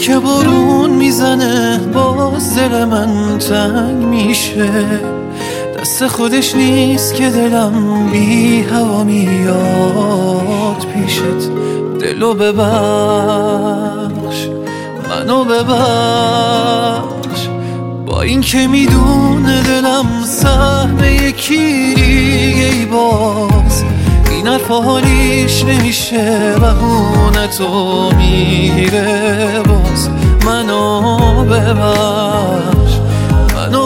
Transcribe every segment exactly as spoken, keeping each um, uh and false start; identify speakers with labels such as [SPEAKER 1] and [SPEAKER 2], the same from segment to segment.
[SPEAKER 1] که بارون میزنه باز دل من تنگ میشه. دست خودش نیست که دلم بی هوا میاد پیشت. دلو ببخش منو ببخش، با این که میدونه دلم سهم یکی ای باز این حرفا حالیش نمیشه بهونه تو میگیره باز. منو ببخش منو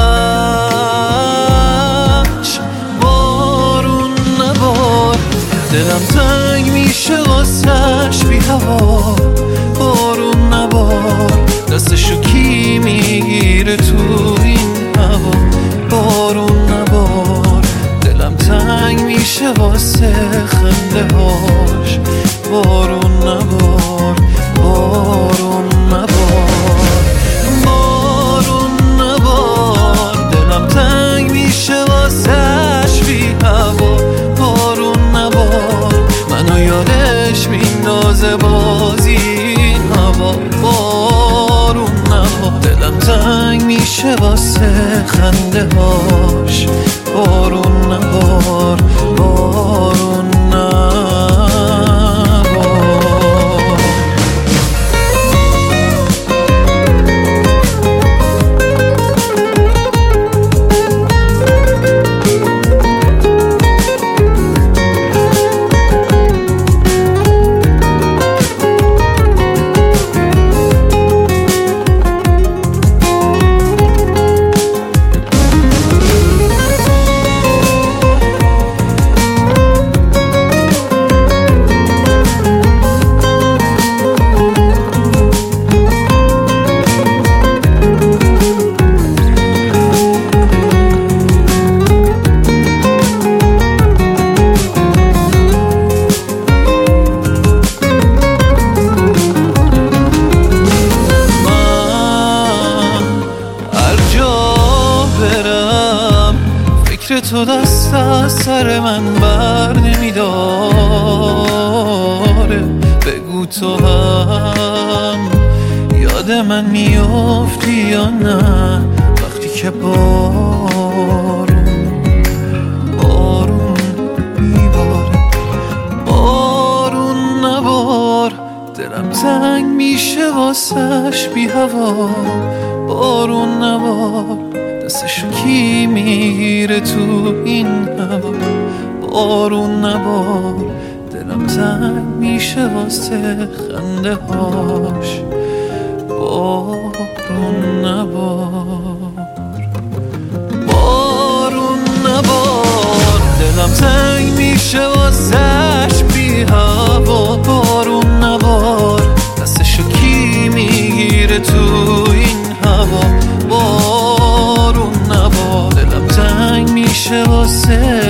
[SPEAKER 1] ببخش، بارون نبار دلم تنگ میشه واسش بی هوا. بارون نبار دستشو کی میگیره تو این هوا. بارون نبار دلم تنگ میشه واسه خنده هاش. بارون نبار بارون نبار بارون نبار دلم تنگ میشه واسهش بی هوا. بارون نبار منو یادش میندازه بازی این هوا. بارون نبار دلم تنگ میشه واسه خنده هاش. بارون نبار بارون نبار. تو دست از سر من بر نمیداره. بگو تو هم یاد من میافتی یا نه وقتی که بارون بارون میباره. بارون نبار دلم تنگ میشه واسش بی هوا. بارون نبار دستشو کی میگیره تو این هوا. بارون نبار دلم تنگ میشه واسه خنده هاش. بارون نبار بارون نبار دلم تنگ میشه واسهش بی هوا. بارون نبار دستشو کی میگیره تو این هوا. بارون نبار دلم تنگ میشه واسه